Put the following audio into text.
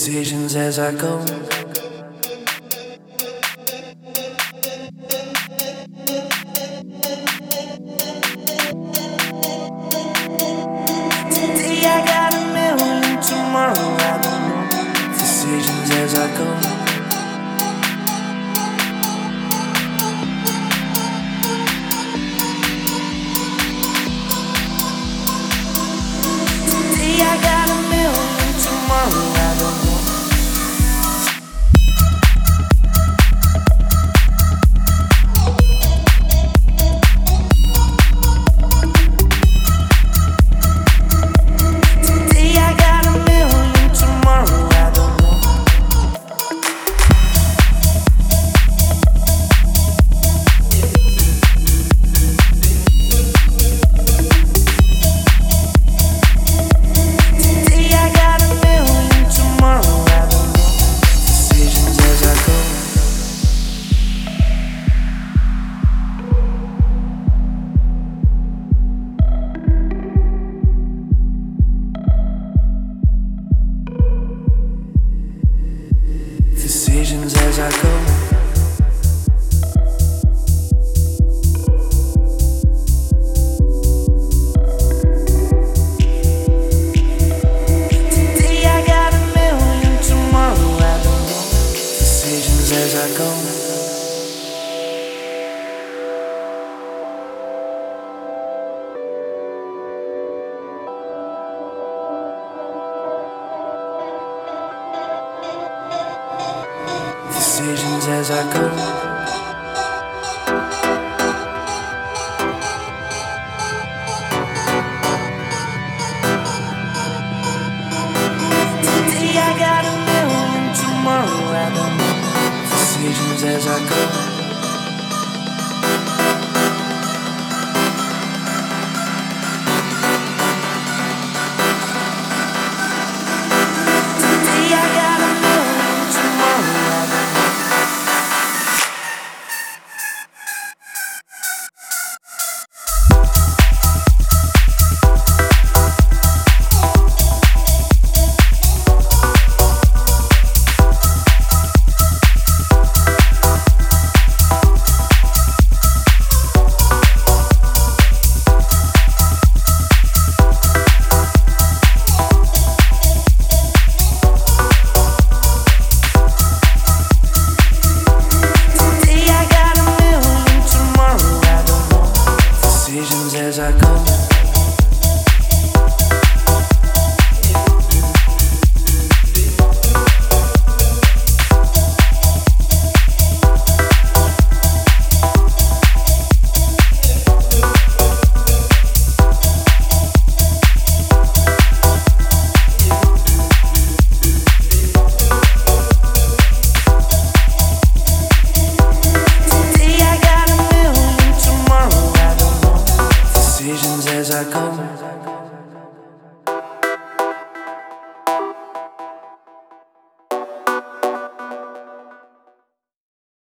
decisions as I go. Today I got a million, tomorrow I don't know. Decisions as I go. Today I got a million, tomorrow I don't know. Decisions as I go. Today I got a million, tomorrow I don't know. Decisions as I go. Decisions as I go. Today I got a million, tomorrow I don't know. Decisions as I go. As I go. As I go.